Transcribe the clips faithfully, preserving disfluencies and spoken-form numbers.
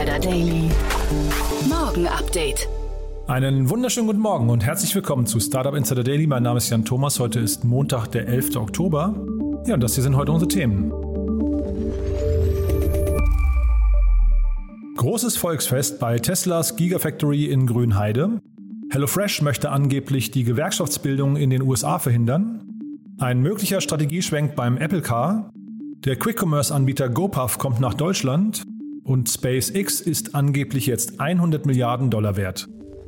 Insider Daily. Morgen Update. Einen wunderschönen guten Morgen und herzlich willkommen zu Startup Insider Daily. Mein Name ist Jan Thomas. Heute ist Montag, der elfter Oktober. Ja, und das hier sind heute unsere Themen. Großes Volksfest bei Teslas Gigafactory in Grünheide. HelloFresh möchte angeblich die Gewerkschaftsbildung in den U S A verhindern. Ein möglicher Strategieschwenk beim Apple Car. Der Quick-Commerce-Anbieter GoPuff kommt nach Deutschland. Und SpaceX ist angeblich jetzt hundert Milliarden Dollar wert.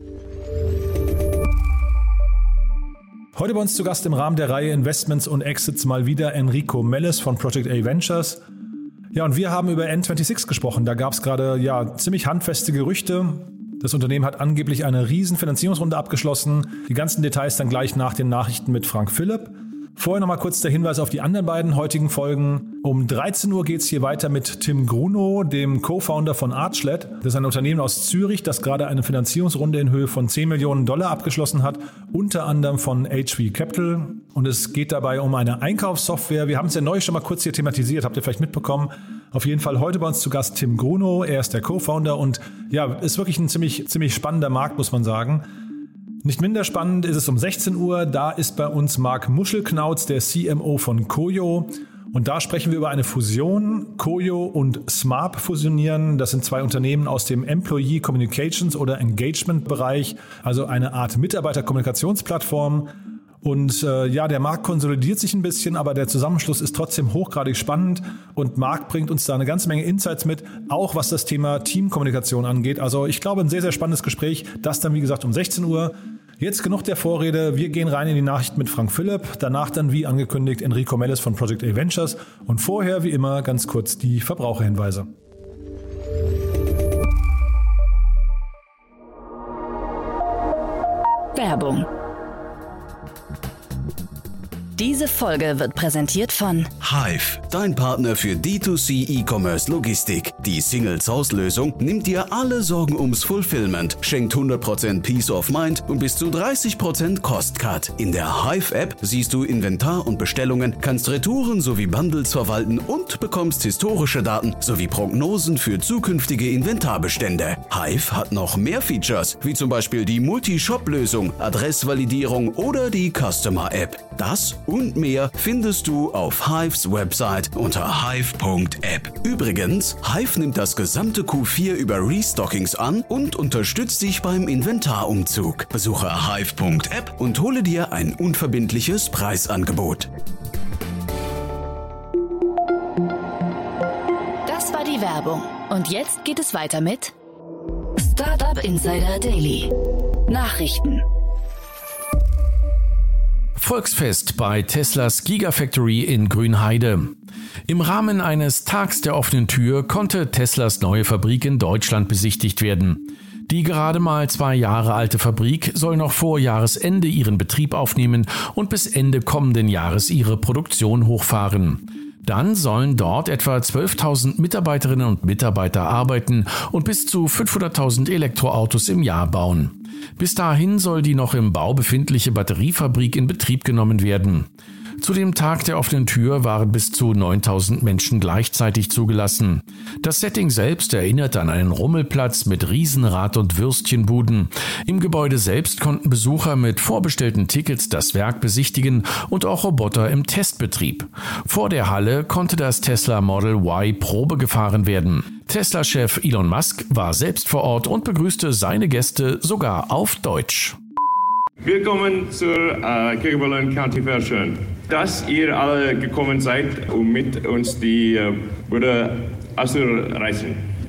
Heute bei uns zu Gast im Rahmen der Reihe Investments und Exits mal wieder Enrico Melles von Project A Ventures. Ja, und wir haben über N sechsundzwanzig gesprochen. Da gab es gerade ja ziemlich handfeste Gerüchte. Das Unternehmen hat angeblich eine riesen Finanzierungsrunde abgeschlossen. Die ganzen Details dann gleich nach den Nachrichten mit Frank Philipp. Vorher nochmal kurz der Hinweis auf die anderen beiden heutigen Folgen. Um dreizehn Uhr geht es hier weiter mit Tim Grunow, dem Co-Founder von Archlet. Das ist ein Unternehmen aus Zürich, das gerade eine Finanzierungsrunde in Höhe von zehn Millionen Dollar abgeschlossen hat, unter anderem von H V Capital. Und es geht dabei um eine Einkaufssoftware. Wir haben es ja neu schon mal kurz hier thematisiert, habt ihr vielleicht mitbekommen. Auf jeden Fall heute bei uns zu Gast Tim Grunow. Er ist der Co-Founder und ja, ist wirklich ein ziemlich, ziemlich spannender Markt, muss man sagen. Nicht minder spannend ist es um sechzehn Uhr. Da ist bei uns Marc Muschelknauz, der C M O von Koyo. Und da sprechen wir über eine Fusion. Koyo und Smart fusionieren. Das sind zwei Unternehmen aus dem Employee Communications oder Engagement Bereich. Also eine Art Mitarbeiterkommunikationsplattform. Und äh, ja, der Markt konsolidiert sich ein bisschen, aber der Zusammenschluss ist trotzdem hochgradig spannend. Und Marc bringt uns da eine ganze Menge Insights mit, auch was das Thema Teamkommunikation angeht. Also ich glaube, ein sehr, sehr spannendes Gespräch. Das dann, wie gesagt, um sechzehn Uhr. Jetzt genug der Vorrede. Wir gehen rein in die Nachrichten mit Frank Philipp. Danach dann, wie angekündigt, Enrico Melles von Project A Ventures. Und vorher, wie immer, ganz kurz die Verbraucherhinweise. Werbung. Diese Folge wird präsentiert von Hive, dein Partner für D zwei C E-Commerce Logistik. Die Single-Source-Lösung nimmt dir alle Sorgen ums Fulfillment, schenkt hundert Prozent Peace of Mind und bis zu dreißig Prozent Cost-Cut. In der Hive-App siehst du Inventar und Bestellungen, kannst Retouren sowie Bundles verwalten und bekommst historische Daten sowie Prognosen für zukünftige Inventarbestände. Hive hat noch mehr Features, wie zum Beispiel die Multi-Shop-Lösung, Adressvalidierung oder die Customer-App. Das und mehr findest du auf Hives Website unter hive punkt app. Übrigens, Hive nimmt das gesamte Q vier über Restockings an und unterstützt dich beim Inventarumzug. Besuche hive punkt app und hole dir ein unverbindliches Preisangebot. Das war die Werbung. Und jetzt geht es weiter mit Startup Insider Daily. Nachrichten. Volksfest bei Teslas Gigafactory in Grünheide. Im Rahmen eines Tags der offenen Tür konnte Teslas neue Fabrik in Deutschland besichtigt werden. Die gerade mal zwei Jahre alte Fabrik soll noch vor Jahresende ihren Betrieb aufnehmen und bis Ende kommenden Jahres ihre Produktion hochfahren. Dann sollen dort etwa zwölftausend Mitarbeiterinnen und Mitarbeiter arbeiten und bis zu fünfhunderttausend Elektroautos im Jahr bauen. Bis dahin soll die noch im Bau befindliche Batteriefabrik in Betrieb genommen werden. Zu dem Tag der offenen Tür waren bis zu neuntausend Menschen gleichzeitig zugelassen. Das Setting selbst erinnert an einen Rummelplatz mit Riesenrad- und Würstchenbuden. Im Gebäude selbst konnten Besucher mit vorbestellten Tickets das Werk besichtigen und auch Roboter im Testbetrieb. Vor der Halle konnte das Tesla Model Y Probe gefahren werden. Tesla-Chef Elon Musk war selbst vor Ort und begrüßte seine Gäste sogar auf Deutsch. Willkommen zur äh, Kirkebullen County Fair. Schön, dass ihr alle gekommen seid, um mit uns die äh, Bude auszureißen.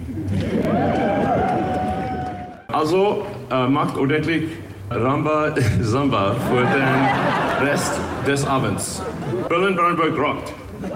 Also äh, macht ordentlich Ramba Samba für den Rest des Abends. Berlin-Brandenburg rockt.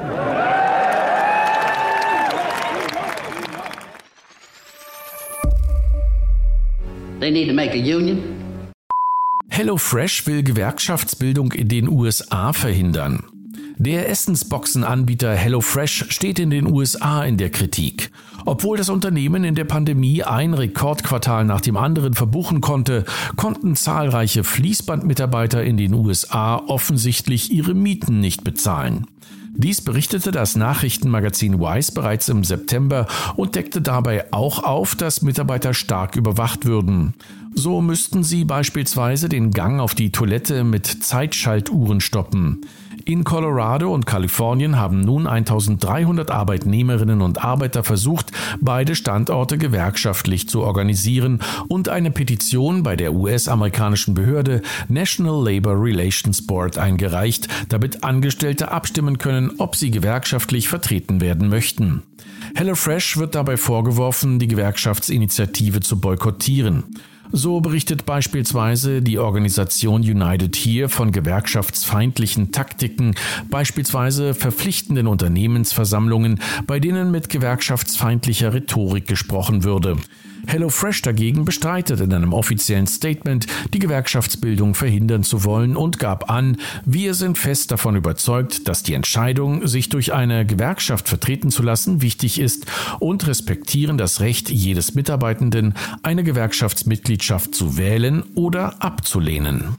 They need to make a union. HelloFresh will Gewerkschaftsbildung in den U S A verhindern. Der Essensboxenanbieter HelloFresh steht in den U S A in der Kritik. Obwohl das Unternehmen in der Pandemie ein Rekordquartal nach dem anderen verbuchen konnte, konnten zahlreiche Fließbandmitarbeiter in den U S A offensichtlich ihre Mieten nicht bezahlen. Dies berichtete das Nachrichtenmagazin Vice bereits im September und deckte dabei auch auf, dass Mitarbeiter stark überwacht würden. So müssten sie beispielsweise den Gang auf die Toilette mit Zeitschaltuhren stoppen. In Colorado und Kalifornien haben nun eintausenddreihundert Arbeitnehmerinnen und Arbeiter versucht, beide Standorte gewerkschaftlich zu organisieren und eine Petition bei der U S-amerikanischen Behörde National Labor Relations Board eingereicht, damit Angestellte abstimmen können, ob sie gewerkschaftlich vertreten werden möchten. HelloFresh wird dabei vorgeworfen, die Gewerkschaftsinitiative zu boykottieren. So berichtet beispielsweise die Organisation United Here von gewerkschaftsfeindlichen Taktiken, beispielsweise verpflichtenden Unternehmensversammlungen, bei denen mit gewerkschaftsfeindlicher Rhetorik gesprochen würde. HelloFresh dagegen bestreitet in einem offiziellen Statement, die Gewerkschaftsbildung verhindern zu wollen und gab an, wir sind fest davon überzeugt, dass die Entscheidung, sich durch eine Gewerkschaft vertreten zu lassen, wichtig ist und respektieren das Recht jedes Mitarbeitenden, eine Gewerkschaftsmitgliedschaft zu wählen oder abzulehnen.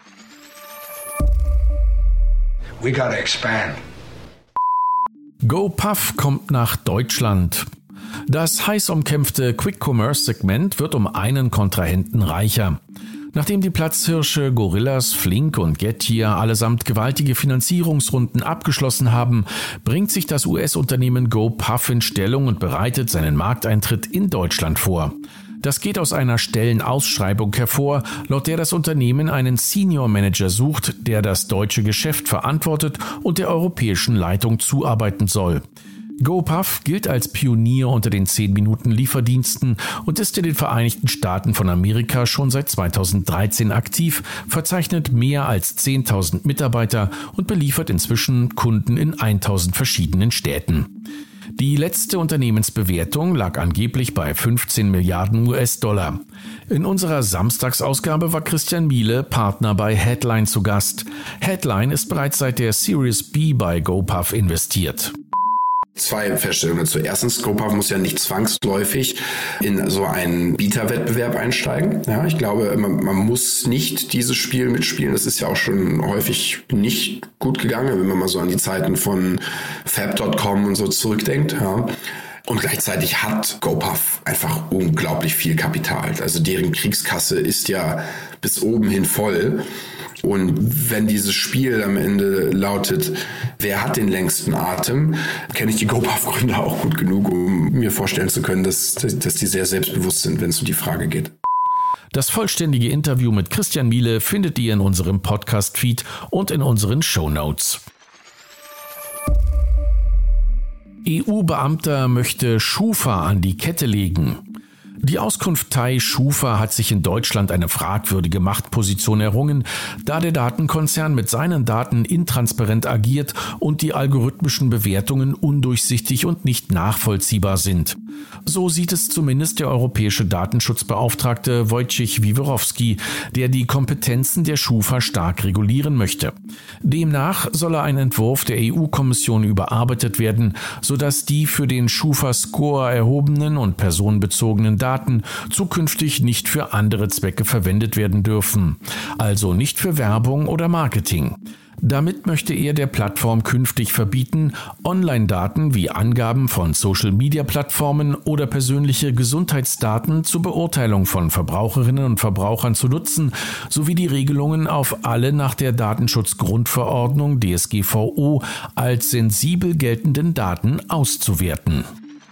We gotta expand. GoPuff kommt nach Deutschland. Das heiß umkämpfte Quick-Commerce-Segment wird um einen Kontrahenten reicher. Nachdem die Platzhirsche Gorillas, Flink und Getir allesamt gewaltige Finanzierungsrunden abgeschlossen haben, bringt sich das U S-Unternehmen GoPuff in Stellung und bereitet seinen Markteintritt in Deutschland vor. Das geht aus einer Stellenausschreibung hervor, laut der das Unternehmen einen Senior Manager sucht, der das deutsche Geschäft verantwortet und der europäischen Leitung zuarbeiten soll. GoPuff gilt als Pionier unter den zehn-Minuten-Lieferdiensten und ist in den Vereinigten Staaten von Amerika schon seit zweitausenddreizehn aktiv, verzeichnet mehr als zehntausend Mitarbeiter und beliefert inzwischen Kunden in tausend verschiedenen Städten. Die letzte Unternehmensbewertung lag angeblich bei fünfzehn Milliarden U S-Dollar. In unserer Samstagsausgabe war Christian Miele, Partner bei Headline, zu Gast. Headline ist bereits seit der Series B bei GoPuff investiert. Zwei Feststellungen dazu. Erstens, GoPuff muss ja nicht zwangsläufig in so einen Bieterwettbewerb einsteigen. Ja, ich glaube, man, man muss nicht dieses Spiel mitspielen. Das ist ja auch schon häufig nicht gut gegangen, wenn man mal so an die Zeiten von Fab Punkt com und so zurückdenkt. Ja. Und gleichzeitig hat GoPuff einfach unglaublich viel Kapital. Also deren Kriegskasse ist ja bis oben hin voll. Und wenn dieses Spiel am Ende lautet, wer hat den längsten Atem, kenne ich die GoPuff-Gründer auch gut genug, um mir vorstellen zu können, dass, dass die sehr selbstbewusst sind, wenn es um die Frage geht. Das vollständige Interview mit Christian Miele findet ihr in unserem Podcast-Feed und in unseren Shownotes. E U-Beamter möchte Schufa an die Kette legen. Die Auskunftei Schufa hat sich in Deutschland eine fragwürdige Machtposition errungen, da der Datenkonzern mit seinen Daten intransparent agiert und die algorithmischen Bewertungen undurchsichtig und nicht nachvollziehbar sind. So sieht es zumindest der europäische Datenschutzbeauftragte Wojciech Wiwerowski, der die Kompetenzen der Schufa stark regulieren möchte. Demnach solle ein Entwurf der E U-Kommission überarbeitet werden, sodass die für den Schufa-Score erhobenen und personenbezogenen Daten zukünftig nicht für andere Zwecke verwendet werden dürfen, also nicht für Werbung oder Marketing. Damit möchte er der Plattform künftig verbieten, Online-Daten wie Angaben von Social-Media-Plattformen oder persönliche Gesundheitsdaten zur Beurteilung von Verbraucherinnen und Verbrauchern zu nutzen, sowie die Regelungen auf alle nach der Datenschutzgrundverordnung D S G V O als sensibel geltenden Daten auszuwerten.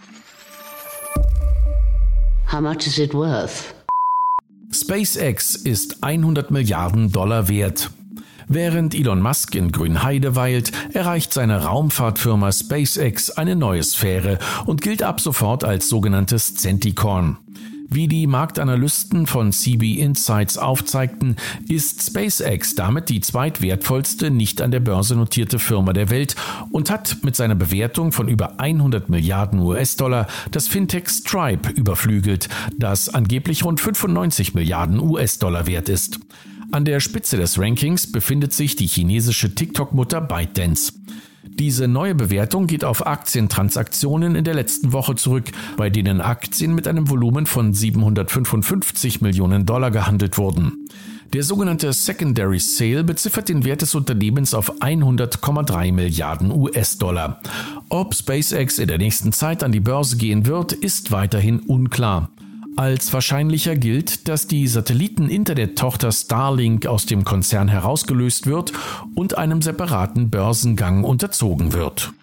How much is it worth? SpaceX ist hundert Milliarden Dollar wert. Während Elon Musk in Grünheide weilt, erreicht seine Raumfahrtfirma SpaceX eine neue Sphäre und gilt ab sofort als sogenanntes Centicorn. Wie die Marktanalysten von C B Insights aufzeigten, ist SpaceX damit die zweitwertvollste nicht an der Börse notierte Firma der Welt und hat mit seiner Bewertung von über hundert Milliarden U S-Dollar das Fintech Stripe überflügelt, das angeblich rund fünfundneunzig Milliarden U S-Dollar wert ist. An der Spitze des Rankings befindet sich die chinesische TikTok-Mutter ByteDance. Diese neue Bewertung geht auf Aktientransaktionen in der letzten Woche zurück, bei denen Aktien mit einem Volumen von siebenhundertfünfundfünfzig Millionen Dollar gehandelt wurden. Der sogenannte Secondary Sale beziffert den Wert des Unternehmens auf hundert Komma drei Milliarden U S-Dollar. Ob SpaceX in der nächsten Zeit an die Börse gehen wird, ist weiterhin unklar. Als wahrscheinlicher gilt, dass die Satelliten-Internet-Tochter Starlink aus dem Konzern herausgelöst wird und einem separaten Börsengang unterzogen wird.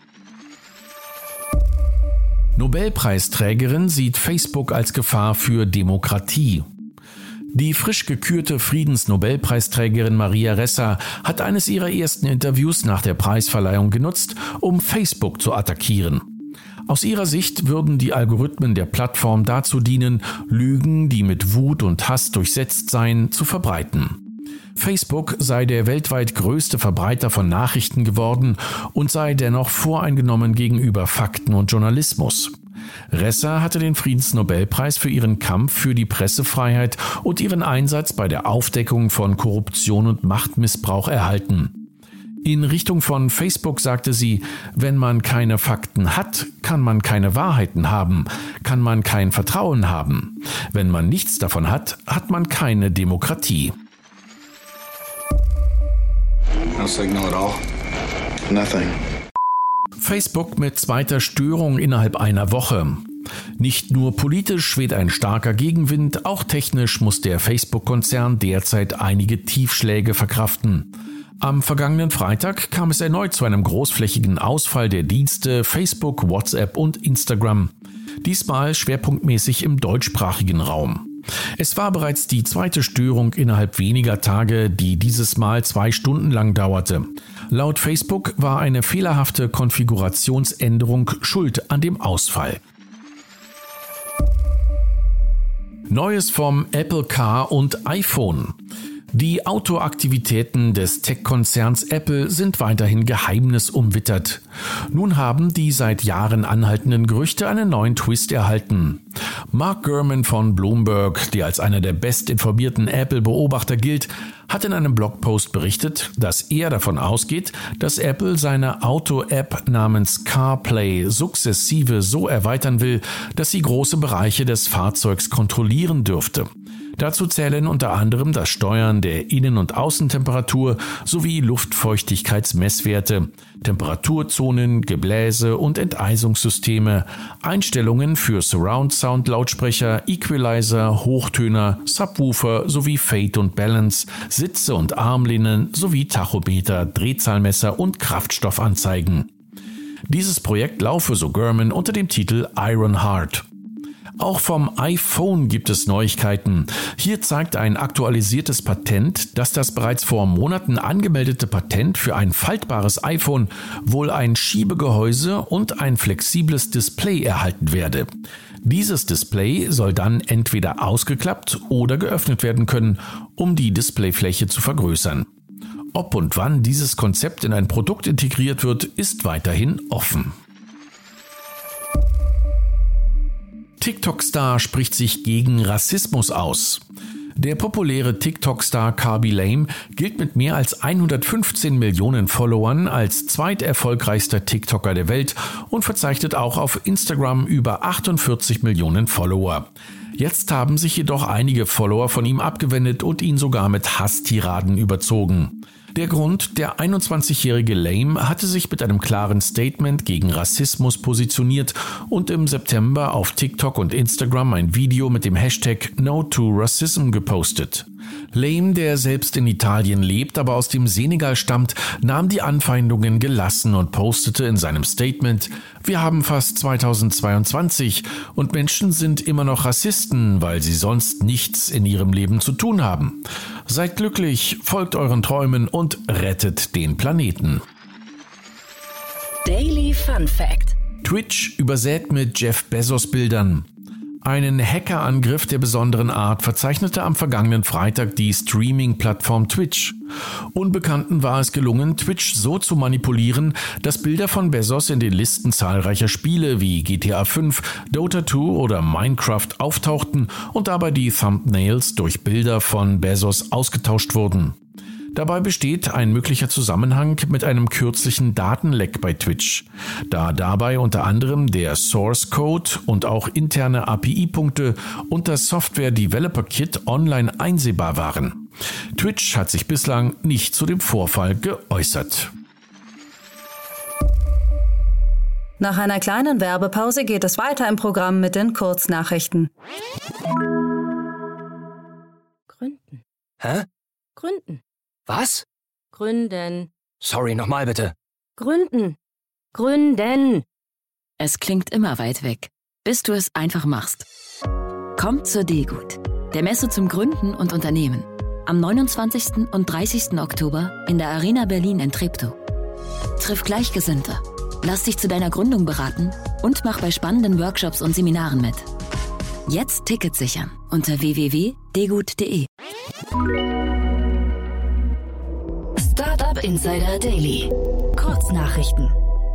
Nobelpreisträgerin sieht Facebook als Gefahr für Demokratie. Die frisch gekürte Friedensnobelpreisträgerin Maria Ressa hat eines ihrer ersten Interviews nach der Preisverleihung genutzt, um Facebook zu attackieren. Aus ihrer Sicht würden die Algorithmen der Plattform dazu dienen, Lügen, die mit Wut und Hass durchsetzt seien, zu verbreiten. Facebook sei der weltweit größte Verbreiter von Nachrichten geworden und sei dennoch voreingenommen gegenüber Fakten und Journalismus. Ressa hatte den Friedensnobelpreis für ihren Kampf für die Pressefreiheit und ihren Einsatz bei der Aufdeckung von Korruption und Machtmissbrauch erhalten. In Richtung von Facebook sagte sie, wenn man keine Fakten hat, kann man keine Wahrheiten haben, kann man kein Vertrauen haben. Wenn man nichts davon hat, hat man keine Demokratie. No signal at all. Nothing. Facebook mit zweiter Störung innerhalb einer Woche. Nicht nur politisch weht ein starker Gegenwind, auch technisch muss der Facebook-Konzern derzeit einige Tiefschläge verkraften. Am vergangenen Freitag kam es erneut zu einem großflächigen Ausfall der Dienste Facebook, WhatsApp und Instagram. Diesmal schwerpunktmäßig im deutschsprachigen Raum. Es war bereits die zweite Störung innerhalb weniger Tage, die dieses Mal zwei Stunden lang dauerte. Laut Facebook war eine fehlerhafte Konfigurationsänderung schuld an dem Ausfall. Neues vom Apple Car und iPhone. Die Autoaktivitäten des Tech-Konzerns Apple sind weiterhin geheimnisumwittert. Nun haben die seit Jahren anhaltenden Gerüchte einen neuen Twist erhalten. Mark Gurman von Bloomberg, der als einer der bestinformierten Apple-Beobachter gilt, hat in einem Blogpost berichtet, dass er davon ausgeht, dass Apple seine Auto-App namens CarPlay sukzessive so erweitern will, dass sie große Bereiche des Fahrzeugs kontrollieren dürfte. Dazu zählen unter anderem das Steuern der Innen- und Außentemperatur sowie Luftfeuchtigkeitsmesswerte, Temperaturzonen, Gebläse und Enteisungssysteme, Einstellungen für Surround-Sound-Lautsprecher, Equalizer, Hochtöner, Subwoofer sowie Fade und Balance, Sitze und Armlehnen sowie Tachometer, Drehzahlmesser und Kraftstoffanzeigen. Dieses Projekt laufe, so Gurman, unter dem Titel Ironheart. Auch vom iPhone gibt es Neuigkeiten. Hier zeigt ein aktualisiertes Patent, dass das bereits vor Monaten angemeldete Patent für ein faltbares iPhone wohl ein Schiebegehäuse und ein flexibles Display erhalten werde. Dieses Display soll dann entweder ausgeklappt oder geöffnet werden können, um die Displayfläche zu vergrößern. Ob und wann dieses Konzept in ein Produkt integriert wird, ist weiterhin offen. TikTok-Star spricht sich gegen Rassismus aus. Der populäre TikTok-Star Khaby Lame gilt mit mehr als hundertfünfzehn Millionen Followern als zweiterfolgreichster TikToker der Welt und verzeichnet auch auf Instagram über achtundvierzig Millionen Follower. Jetzt haben sich jedoch einige Follower von ihm abgewendet und ihn sogar mit Hasstiraden überzogen. Der Grund: Der einundzwanzigjährige Lame hatte sich mit einem klaren Statement gegen Rassismus positioniert und im September auf TikTok und Instagram ein Video mit dem Hashtag No to Racism gepostet. Lame, der selbst in Italien lebt, aber aus dem Senegal stammt, nahm die Anfeindungen gelassen und postete in seinem Statement: Wir haben fast zweitausendzweiundzwanzig und Menschen sind immer noch Rassisten, weil sie sonst nichts in ihrem Leben zu tun haben. Seid glücklich, folgt euren Träumen und rettet den Planeten. Daily Fun Fact: Twitch übersät mit Jeff Bezos Bildern. Einen Hackerangriff der besonderen Art verzeichnete am vergangenen Freitag die Streaming-Plattform Twitch. Unbekannten war es gelungen, Twitch so zu manipulieren, dass Bilder von Bezos in den Listen zahlreicher Spiele wie G T A fünf, Dota zwei oder Minecraft auftauchten und dabei die Thumbnails durch Bilder von Bezos ausgetauscht wurden. Dabei besteht ein möglicher Zusammenhang mit einem kürzlichen Datenleck bei Twitch, da dabei unter anderem der Source Code und auch interne A P I-Punkte und das Software Developer Kit online einsehbar waren. Twitch hat sich bislang nicht zu dem Vorfall geäußert. Nach einer kleinen Werbepause geht es weiter im Programm mit den Kurznachrichten. Gründen. Hä? Gründen. Was? Gründen. Sorry, nochmal bitte. Gründen. Gründen. Es klingt immer weit weg, bis du es einfach machst. Kommt zur D-Gut, der Messe zum Gründen und Unternehmen. Am neunundzwanzigsten und dreißigsten Oktober in der Arena Berlin in Treptow. Triff Gleichgesinnte, lass dich zu deiner Gründung beraten und mach bei spannenden Workshops und Seminaren mit. Jetzt Tickets sichern unter w w w punkt d gut punkt d e. Startup Insider Daily. Kurznachrichten.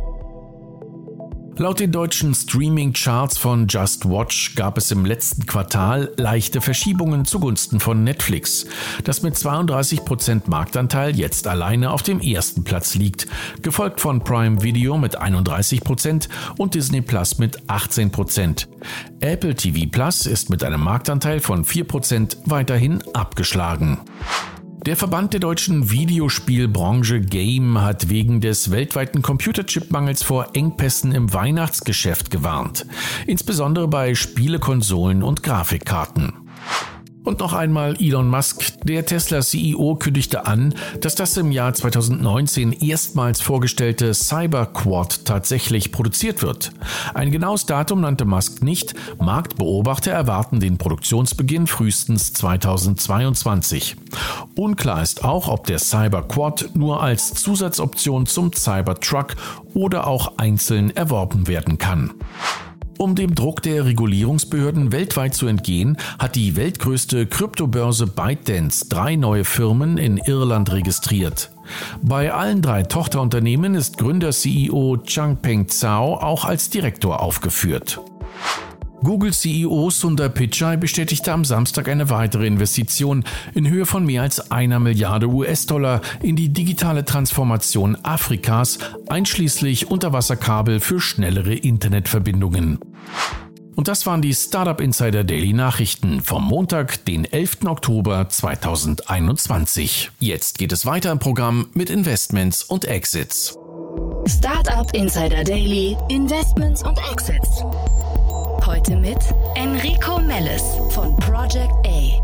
Laut den deutschen Streaming-Charts von Just Watch gab es im letzten Quartal leichte Verschiebungen zugunsten von Netflix, das mit zweiunddreißig Prozent Marktanteil jetzt alleine auf dem ersten Platz liegt, gefolgt von Prime Video mit einunddreißig Prozent und Disney Plus mit achtzehn Prozent. Apple T V Plus ist mit einem Marktanteil von vier Prozent weiterhin abgeschlagen. Der Verband der deutschen Videospielbranche Game hat wegen des weltweiten Computerchipmangels vor Engpässen im Weihnachtsgeschäft gewarnt, insbesondere bei Spielekonsolen und Grafikkarten. Und noch einmal Elon Musk, der Tesla-C E O, kündigte an, dass das im Jahr zweitausendneunzehn erstmals vorgestellte Cyberquad tatsächlich produziert wird. Ein genaues Datum nannte Musk nicht, Marktbeobachter erwarten den Produktionsbeginn frühestens zweitausendzweiundzwanzig. Unklar ist auch, ob der Cyberquad nur als Zusatzoption zum Cybertruck oder auch einzeln erworben werden kann. Um dem Druck der Regulierungsbehörden weltweit zu entgehen, hat die weltgrößte Kryptobörse ByteDance drei neue Firmen in Irland registriert. Bei allen drei Tochterunternehmen ist Gründer-C E O Changpeng Zhao auch als Direktor aufgeführt. Google-C E O Sundar Pichai bestätigte am Samstag eine weitere Investition in Höhe von mehr als einer Milliarde U S-Dollar in die digitale Transformation Afrikas, einschließlich Unterwasserkabel für schnellere Internetverbindungen. Und das waren die Startup Insider Daily Nachrichten vom Montag, den elften Oktober zweitausendeinundzwanzig. Jetzt geht es weiter im Programm mit Investments und Exits. Startup Insider Daily, Investments und Exits. Heute mit Enrico Mellis von Project A.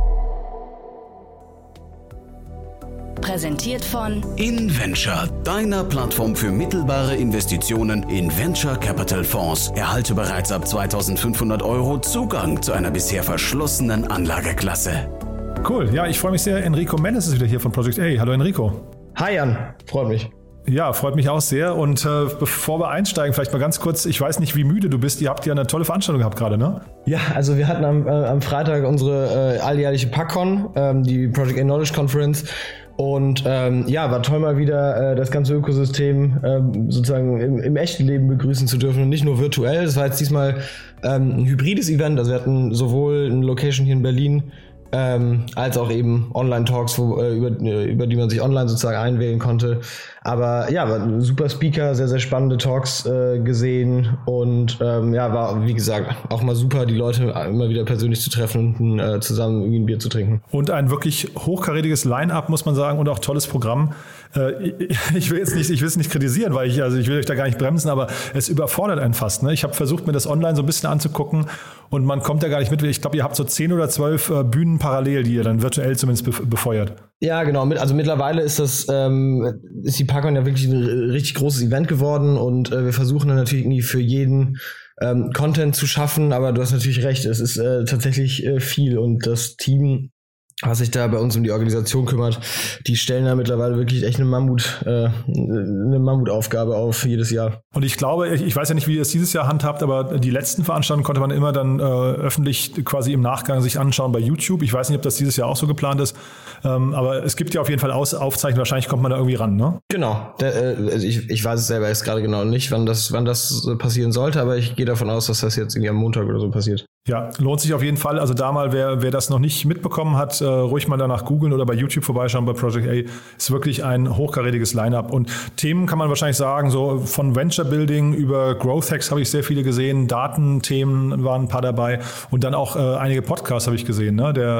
Präsentiert von InVenture, deiner Plattform für mittelbare Investitionen in Venture Capital Fonds. Erhalte bereits ab zweitausendfünfhundert Euro Zugang zu einer bisher verschlossenen Anlageklasse. Cool, ja, ich freue mich sehr. Enrico Mellis ist wieder hier von Project A. Hallo Enrico. Hi Jan, freut mich. Ja, freut mich auch sehr. Und äh, bevor wir einsteigen, vielleicht mal ganz kurz, ich weiß nicht, wie müde du bist. Ihr habt ja eine tolle Veranstaltung gehabt gerade, ne? Ja, also wir hatten am, äh, am Freitag unsere äh, alljährliche PackCon, ähm, die Project A Knowledge Conference. Und ähm, ja, war toll mal wieder äh, das ganze Ökosystem ähm, sozusagen im, im echten Leben begrüßen zu dürfen und nicht nur virtuell. Das war jetzt diesmal ähm, ein hybrides Event. Also wir hatten sowohl eine Location hier in Berlin, Ähm, als auch eben Online-Talks, wo, äh, über, über die man sich online sozusagen einwählen konnte. Aber ja, war super Speaker, sehr, sehr spannende Talks äh, gesehen und ähm, ja, war, wie gesagt, auch mal super, die Leute immer wieder persönlich zu treffen und äh, zusammen irgendwie ein Bier zu trinken. Und ein wirklich hochkarätiges Line-Up, muss man sagen, und auch tolles Programm. Äh, ich will jetzt nicht, ich will es nicht kritisieren, weil ich, also ich will euch da gar nicht bremsen, aber es überfordert einen fast. Ne? Ich habe versucht, mir das online so ein bisschen anzugucken und man kommt da gar nicht mit. Ich glaube, ihr habt so zehn oder zwölf äh, Bühnen parallel, die ihr dann virtuell zumindest befeuert. Ja, genau. Also mittlerweile ist das ähm, ist die PackCon ja wirklich ein richtig großes Event geworden und äh, wir versuchen dann natürlich irgendwie für jeden ähm, Content zu schaffen, aber du hast natürlich recht, es ist äh, tatsächlich äh, viel und das Team, was sich da bei uns um die Organisation kümmert, die stellen da mittlerweile wirklich echt eine Mammut, äh, eine Mammutaufgabe auf jedes Jahr. Und ich glaube, ich, ich weiß ja nicht, wie ihr es dieses Jahr handhabt, aber die letzten Veranstaltungen konnte man immer dann äh, öffentlich quasi im Nachgang sich anschauen bei YouTube. Ich weiß nicht, ob das dieses Jahr auch so geplant ist, ähm, aber es gibt ja auf jeden Fall Aus- Aufzeichnungen. Wahrscheinlich kommt man da irgendwie ran, ne? Genau. Der, äh, also ich, ich weiß es selber jetzt gerade genau nicht, wann das, wann das passieren sollte, aber ich gehe davon aus, dass das jetzt irgendwie am Montag oder so passiert. Ja, lohnt sich auf jeden Fall. Also da mal, wer, wer das noch nicht mitbekommen hat, äh, ruhig mal danach googeln oder bei YouTube vorbeischauen bei Project A. Ist wirklich ein hochkarätiges Line-Up. Und Themen kann man wahrscheinlich sagen, so von Venture Building über Growth Hacks habe ich sehr viele gesehen. Datenthemen waren ein paar dabei. Und dann auch äh, einige Podcasts habe ich gesehen. Ne? Der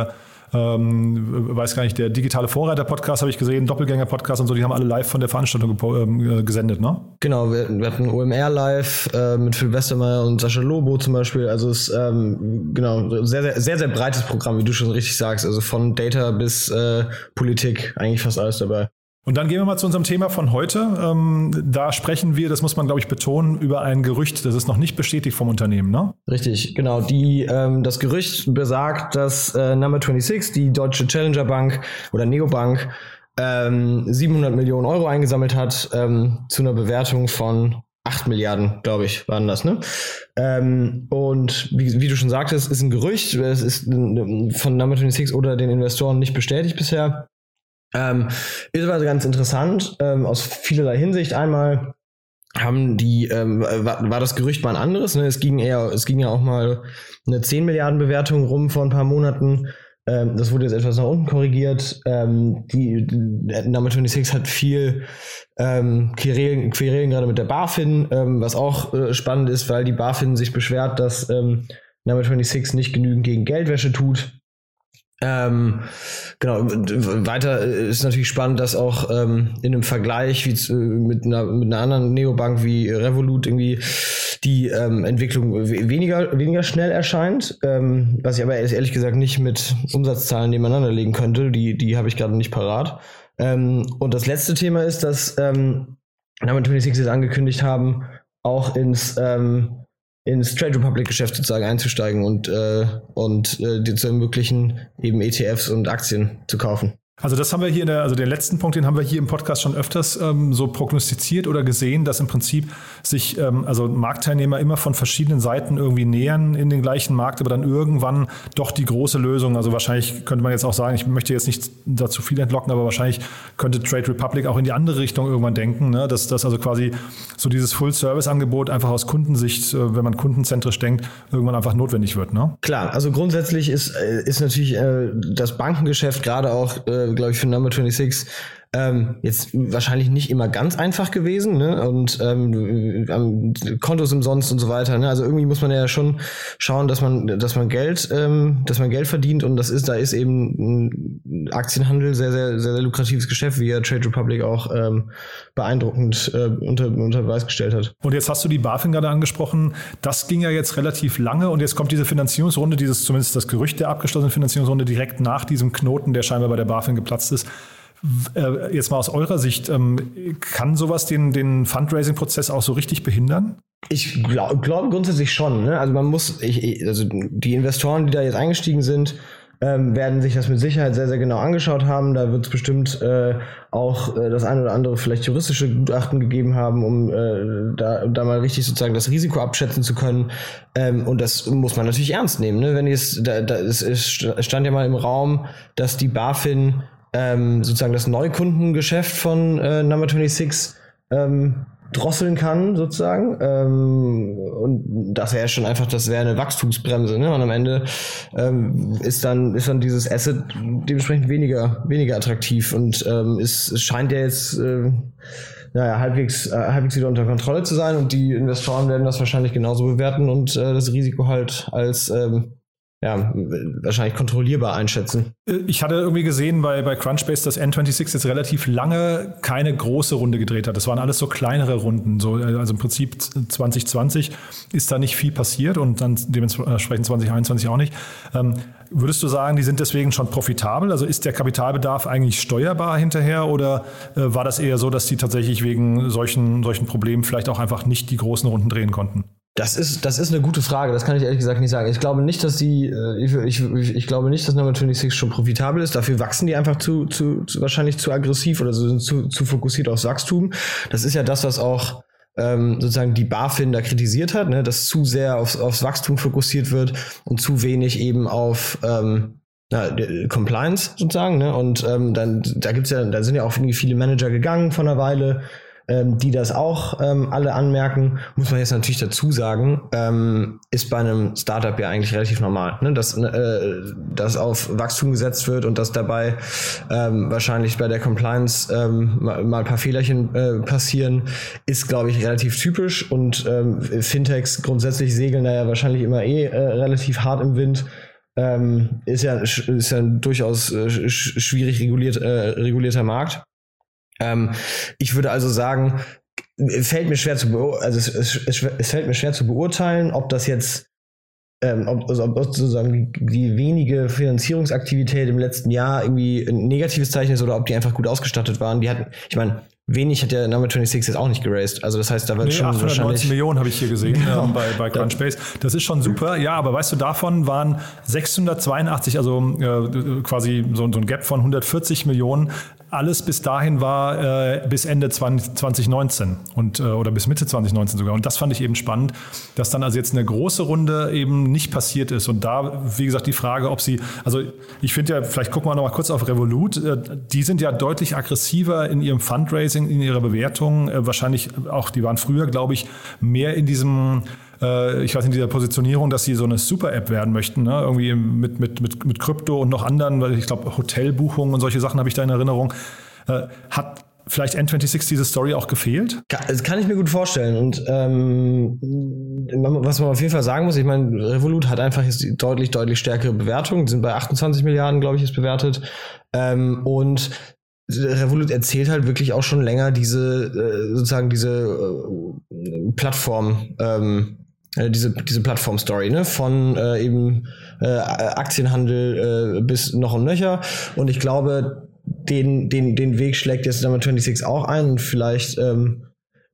ähm, weiß gar nicht, der digitale Vorreiter-Podcast habe ich gesehen, Doppelgänger-Podcast und so, die haben alle live von der Veranstaltung gepo- äh, gesendet, ne? Genau, wir, wir hatten O M R live äh, mit Phil Westermeier und Sascha Lobo zum Beispiel. Also es ist ähm, genau sehr, sehr, sehr, sehr breites Programm, wie du schon richtig sagst. Also von Data bis äh, Politik, eigentlich fast alles dabei. Und dann gehen wir mal zu unserem Thema von heute. Ähm, da sprechen wir, das muss man, glaube ich, betonen, über ein Gerücht, das ist noch nicht bestätigt vom Unternehmen, ne? Richtig, genau. Die, ähm, das Gerücht besagt, dass äh, Number sechsundzwanzig, die deutsche Challenger Bank oder Neobank, ähm, siebenhundert Millionen Euro eingesammelt hat, ähm, zu einer Bewertung von acht Milliarden, glaube ich, waren das, ne? Ähm, und wie, wie du schon sagtest, ist ein Gerücht, es ist von Number sechsundzwanzig oder den Investoren nicht bestätigt bisher. Ähm, ist aber ganz interessant, ähm, aus vielerlei Hinsicht. Einmal haben die, ähm, war, war das Gerücht mal ein anderes, ne? Es ging eher, es ging ja auch mal eine zehn Milliarden Bewertung rum vor ein paar Monaten. Ähm, das wurde jetzt etwas nach unten korrigiert. Ähm, die, die Number sechsundzwanzig hat viel ähm, Querelen, Querelen gerade mit der BaFin, ähm, was auch äh, spannend ist, weil die BaFin sich beschwert, dass ähm, Number sechsundzwanzig nicht genügend gegen Geldwäsche tut. Ähm, genau, weiter ist natürlich spannend, dass auch ähm, in einem Vergleich wie zu, mit einer mit einer anderen Neobank wie Revolut irgendwie die ähm, Entwicklung weniger weniger schnell erscheint, ähm, was ich aber ehrlich gesagt nicht mit Umsatzzahlen nebeneinander legen könnte, die die habe ich gerade nicht parat. Ähm, und das letzte Thema ist, dass ähm, Number sechsundzwanzig jetzt angekündigt haben, auch ins ähm, ins Trade Republic Geschäft sozusagen einzusteigen und äh, und äh, dir zu ermöglichen, eben E T Fs und Aktien zu kaufen. Also das haben wir hier in der, also den letzten Punkt, den haben wir hier im Podcast schon öfters ähm, so prognostiziert oder gesehen, dass im Prinzip sich ähm, also Marktteilnehmer immer von verschiedenen Seiten irgendwie nähern in den gleichen Markt, aber dann irgendwann doch die große Lösung, also wahrscheinlich könnte man jetzt auch sagen, ich möchte jetzt nicht dazu viel entlocken, aber wahrscheinlich könnte Trade Republic auch in die andere Richtung irgendwann denken, ne? dass das also quasi so dieses Full-Service-Angebot einfach aus Kundensicht, äh, wenn man kundenzentrisch denkt, irgendwann einfach notwendig wird, ne? Klar, also grundsätzlich ist, ist natürlich äh, das Bankengeschäft gerade auch äh, glaube ich, für Number sechsundzwanzig ähm, jetzt wahrscheinlich nicht immer ganz einfach gewesen, ne? Und ähm, Kontos umsonst und so weiter, ne? Also irgendwie muss man ja schon schauen, dass man, dass man Geld, ähm, dass man Geld verdient, und das ist, da ist eben ein Aktienhandel sehr, sehr, sehr, sehr lukratives Geschäft, wie ja Trade Republic auch ähm, beeindruckend äh, unter, unter Beweis gestellt hat. Und jetzt hast du die BaFin gerade angesprochen. Das ging ja jetzt relativ lange, und jetzt kommt diese Finanzierungsrunde, dieses zumindest das Gerücht der abgeschlossenen Finanzierungsrunde direkt nach diesem Knoten, der scheinbar bei der BaFin geplatzt ist. Jetzt mal aus eurer Sicht, kann sowas den, den Fundraising-Prozess auch so richtig behindern? Ich glaube glaub grundsätzlich schon. Ne? Also man muss, ich, also die Investoren, die da jetzt eingestiegen sind, ähm, werden sich das mit Sicherheit sehr, sehr genau angeschaut haben. Da wird es bestimmt äh, auch äh, das eine oder andere vielleicht juristische Gutachten gegeben haben, um äh, da, da mal richtig sozusagen das Risiko abschätzen zu können. Ähm, und das muss man natürlich ernst nehmen. Ne? Wenn jetzt, da, da, es, es stand ja mal im Raum, dass die BaFin ähm, sozusagen das Neukundengeschäft von äh, Number sechsundzwanzig ähm, drosseln kann, sozusagen. Ähm, und das wäre schon einfach, das wäre eine Wachstumsbremse, ne? Und am Ende ähm, ist dann ist dann dieses Asset dementsprechend weniger weniger attraktiv, und ähm, es, es scheint ja jetzt äh, naja, halbwegs, äh, halbwegs wieder unter Kontrolle zu sein, und die Investoren werden das wahrscheinlich genauso bewerten und äh, das Risiko halt als ähm, ja, wahrscheinlich kontrollierbar einschätzen. Ich hatte irgendwie gesehen bei, bei Crunchbase, dass N sechsundzwanzig jetzt relativ lange keine große Runde gedreht hat. Das waren alles so kleinere Runden. So, also im Prinzip zwanzig zwanzig ist da nicht viel passiert, und dann dementsprechend zwanzig einundzwanzig auch nicht. Ähm, würdest du sagen, die sind deswegen schon profitabel? Also ist der Kapitalbedarf eigentlich steuerbar hinterher, oder äh, war das eher so, dass die tatsächlich wegen solchen, solchen Problemen vielleicht auch einfach nicht die großen Runden drehen konnten? Das ist, das ist eine gute Frage, das kann ich ehrlich gesagt nicht sagen. Ich glaube nicht, dass die, ich, ich, ich glaube nicht, dass Number sechsundzwanzig schon profitabel ist. Dafür wachsen die einfach zu, zu, zu wahrscheinlich zu aggressiv oder sind zu, zu fokussiert aufs Wachstum. Das ist ja das, was auch ähm, sozusagen die BaFin da kritisiert hat, ne, dass zu sehr aufs, aufs Wachstum fokussiert wird und zu wenig eben auf ähm, na, Compliance sozusagen. Ne? Und ähm, dann, da gibt's ja, da sind ja auch irgendwie viele Manager gegangen vor einer Weile, die das auch ähm, alle anmerken. Muss man jetzt natürlich dazu sagen, ähm, ist bei einem Startup ja eigentlich relativ normal, ne? dass, äh, dass auf Wachstum gesetzt wird und dass dabei ähm, wahrscheinlich bei der Compliance ähm, mal, mal ein paar Fehlerchen äh, passieren, ist, glaube ich, relativ typisch, und ähm, Fintechs grundsätzlich segeln da ja wahrscheinlich immer eh äh, relativ hart im Wind. Ähm, ist ja ist ja ein durchaus äh, sch- schwierig reguliert, äh, regulierter Markt. Ähm, ich würde also sagen, fällt mir schwer zu beur- also es, es, es, es fällt mir schwer zu beurteilen, ob das jetzt ähm, ob, also ob sozusagen die, die wenige Finanzierungsaktivität im letzten Jahr irgendwie ein negatives Zeichen ist oder ob die einfach gut ausgestattet waren. Die hatten, ich meine, wenig hat der Number sechsundzwanzig jetzt auch nicht geraced. Also das heißt, da wird nee, schon achthundertneunzehn wahrscheinlich Millionen habe ich hier gesehen genau. ähm, bei, bei Crunchbase. Das ist schon super. Ja, aber weißt du, davon waren sechshundertzweiundachtzig, also äh, quasi so, so ein Gap von hundertvierzig Millionen. Alles bis dahin war äh, bis Ende zwanzig neunzehn und, äh, oder bis Mitte zwanzig neunzehn sogar. Und das fand ich eben spannend, dass dann also jetzt eine große Runde eben nicht passiert ist. Und da, wie gesagt, die Frage, ob sie, also ich finde ja, vielleicht gucken wir noch mal kurz auf Revolut. Äh, die sind ja deutlich aggressiver in ihrem Fundraising, in ihrer Bewertung. Äh, wahrscheinlich auch, die waren früher, glaube ich, mehr in diesem ich weiß nicht, in dieser Positionierung, dass sie so eine Super-App werden möchten, ne? Irgendwie mit, mit, mit, mit Krypto und noch anderen, weil ich glaube, Hotelbuchungen und solche Sachen habe ich da in Erinnerung. Äh, hat vielleicht N sechsundzwanzig diese Story auch gefehlt? Das kann ich mir gut vorstellen. Und ähm, was man auf jeden Fall sagen muss, ich meine, Revolut hat einfach jetzt deutlich, deutlich stärkere Bewertungen. Die sind bei achtundzwanzig Milliarden, glaube ich, ist bewertet. Ähm, und Revolut erzählt halt wirklich auch schon länger diese, äh, sozusagen diese äh, Plattform, ähm, diese diese Plattform-Story, ne, von äh, eben äh, Aktienhandel äh, bis noch und nöcher. Und ich glaube, den den den Weg schlägt jetzt Number sechsundzwanzig auch ein und vielleicht ähm,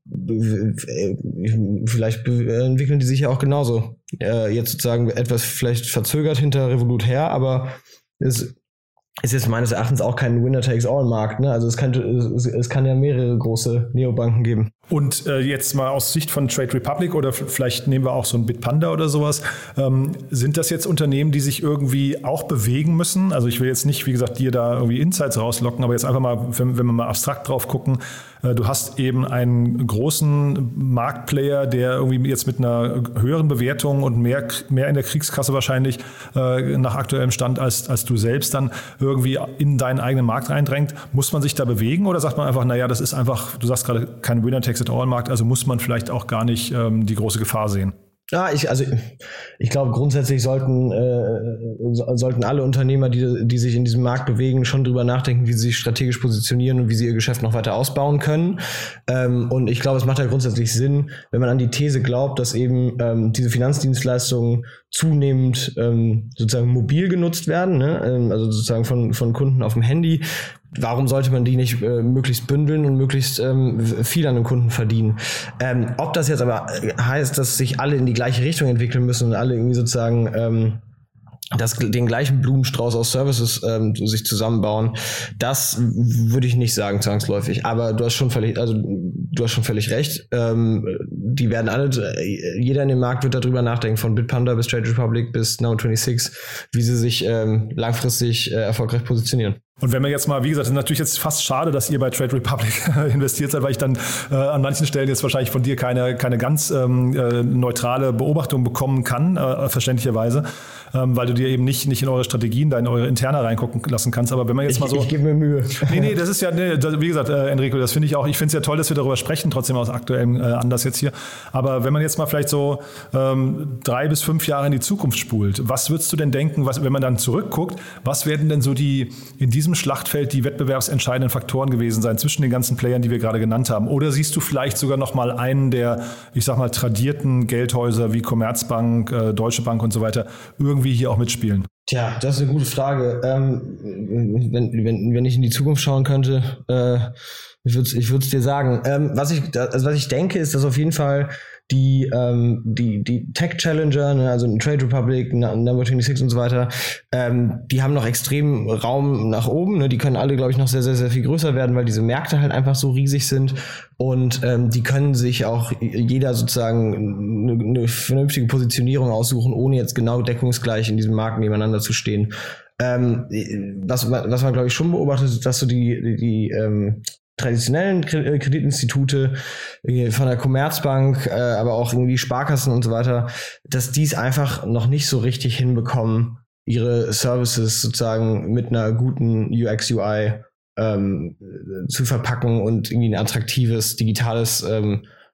vielleicht entwickeln die sich ja auch genauso. Äh, jetzt sozusagen etwas vielleicht verzögert hinter Revolut her, aber es ist jetzt meines Erachtens auch kein Winner-Takes-All-Markt, ne? Also es kann, es, es kann ja mehrere große Neobanken geben. Und äh, jetzt mal aus Sicht von Trade Republic oder f- vielleicht nehmen wir auch so ein Bitpanda oder sowas, ähm, sind das jetzt Unternehmen, die sich irgendwie auch bewegen müssen? Also ich will jetzt nicht, wie gesagt, dir da irgendwie Insights rauslocken, aber jetzt einfach mal, wenn, wenn wir mal abstrakt drauf gucken, äh, du hast eben einen großen Marktplayer, der irgendwie jetzt mit einer höheren Bewertung und mehr, mehr in der Kriegskasse wahrscheinlich äh, nach aktuellem Stand als, als du selbst dann irgendwie in deinen eigenen Markt reindrängt. Muss man sich da bewegen oder sagt man einfach, naja, das ist einfach, du sagst gerade, kein Winner-Takes-it-all-Markt, also muss man vielleicht auch gar nicht ähm, die große Gefahr sehen? Ja, ich, also ich glaube, grundsätzlich sollten äh, so, sollten alle Unternehmer, die, die sich in diesem Markt bewegen, schon drüber nachdenken, wie sie sich strategisch positionieren und wie sie ihr Geschäft noch weiter ausbauen können. Ähm, und ich glaube, es macht ja grundsätzlich Sinn, wenn man an die These glaubt, dass eben ähm, diese Finanzdienstleistungen zunehmend ähm, sozusagen mobil genutzt werden, ne? ähm, also sozusagen von, von Kunden auf dem Handy. Warum sollte man die nicht äh, möglichst bündeln und möglichst ähm, viel an den Kunden verdienen? Ähm, ob das jetzt aber heißt, dass sich alle in die gleiche Richtung entwickeln müssen und alle irgendwie sozusagen ähm, das, den gleichen Blumenstrauß aus Services ähm, sich zusammenbauen, das würde ich nicht sagen zwangsläufig. Aber du hast schon völlig, also du hast schon völlig recht. Ähm, die werden alle, jeder in dem Markt wird darüber nachdenken, von Bitpanda bis Trade Republic bis Number sechsundzwanzig, wie sie sich ähm, langfristig äh, erfolgreich positionieren. Und wenn wir jetzt mal, wie gesagt, es ist natürlich jetzt fast schade, dass ihr bei Trade Republic investiert seid, weil ich dann äh, an manchen Stellen jetzt wahrscheinlich von dir keine, keine ganz ähm, äh, neutrale Beobachtung bekommen kann, äh, verständlicherweise, ähm, weil du dir eben nicht, nicht in eure Strategien, da in eure Interne reingucken lassen kannst. Aber wenn man jetzt ich, mal so... Ich gebe mir Mühe. Nee, nee, das ist ja, nee, das, wie gesagt, äh, Enrico, das finde ich auch, ich finde es ja toll, dass wir darüber sprechen, trotzdem aus aktuellem äh, Anlass jetzt hier. Aber wenn man jetzt mal vielleicht so ähm, drei bis fünf Jahre in die Zukunft spult, was würdest du denn denken, was, wenn man dann zurückguckt, was werden denn so die in diesem Schlachtfeld die wettbewerbsentscheidenden Faktoren gewesen sein zwischen den ganzen Playern, die wir gerade genannt haben? Oder siehst du vielleicht sogar noch mal einen der, ich sag mal, tradierten Geldhäuser wie Commerzbank, äh, Deutsche Bank und so weiter irgendwie hier auch mitspielen? Tja, das ist eine gute Frage. Ähm, wenn, wenn, wenn ich in die Zukunft schauen könnte, äh, ich würde ich würde es dir sagen. Ähm, was ich, also was ich denke, ist, dass auf jeden Fall die ähm, die die Tech Challenger, ne, also Trade Republic, Number sechsundzwanzig und so weiter, ähm, die haben noch extrem Raum nach oben. Ne? Die können alle, glaube ich, noch sehr sehr sehr viel größer werden, weil diese Märkte halt einfach so riesig sind und ähm, die können sich auch jeder sozusagen eine, eine vernünftige Positionierung aussuchen, ohne jetzt genau deckungsgleich in diesem Markt nebeneinander zu stehen. Ähm, was was man glaube ich schon beobachtet, ist, dass so die die, die ähm, traditionellen Kreditinstitute von der Commerzbank, äh, aber auch irgendwie Sparkassen und so weiter, dass die es einfach noch nicht so richtig hinbekommen, ihre Services sozusagen mit einer guten U X U I ähm, zu verpacken und irgendwie ein attraktives digitales ähm,